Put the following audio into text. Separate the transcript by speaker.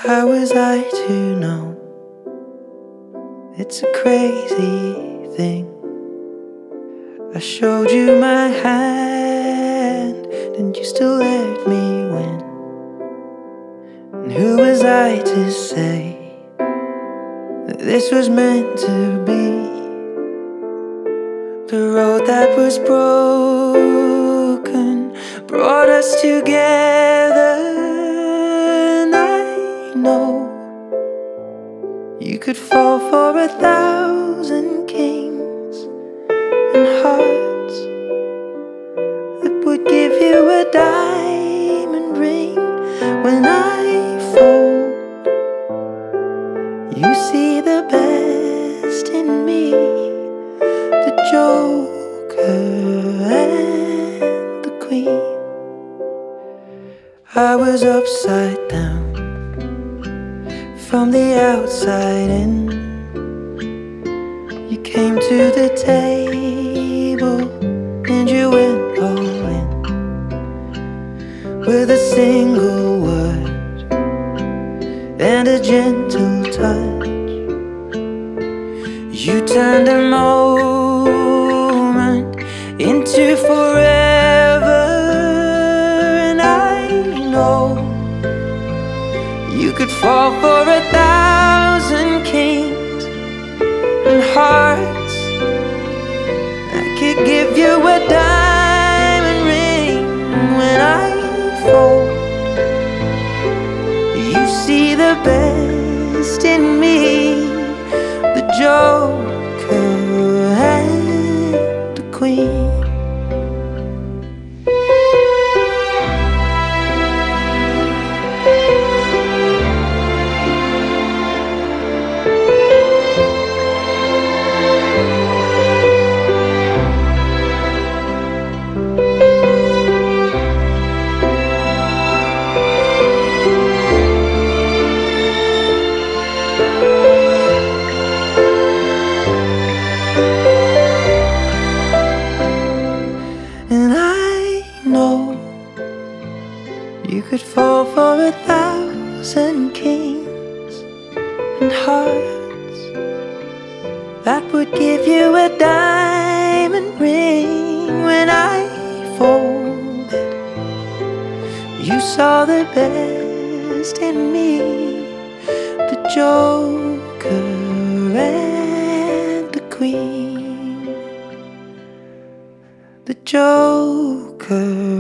Speaker 1: How was I to know? It's a crazy thing. I showed you my hand, and you still let me win. And who was I to say that this was meant to be? The road that was broken brought us together, and I know you could fall for 1,000 kings and hearts that would give you a diamond ring. When I fold, you see the best in me, the Joker and the Queen. I was upside down from the outside in. You came to the table and you went all in. With a single word and a gentle touch, you turned a moment into forever. And I know you could fall for 1,000 kings and hearts that could give you a diamond ring. When I fold, you see the best in me, the Joker and the Queen. And I know you could fall for 1,000 kings and hearts that would give you a diamond ring. When I folded, you saw the best in me, the Joker and the Queen, the Joker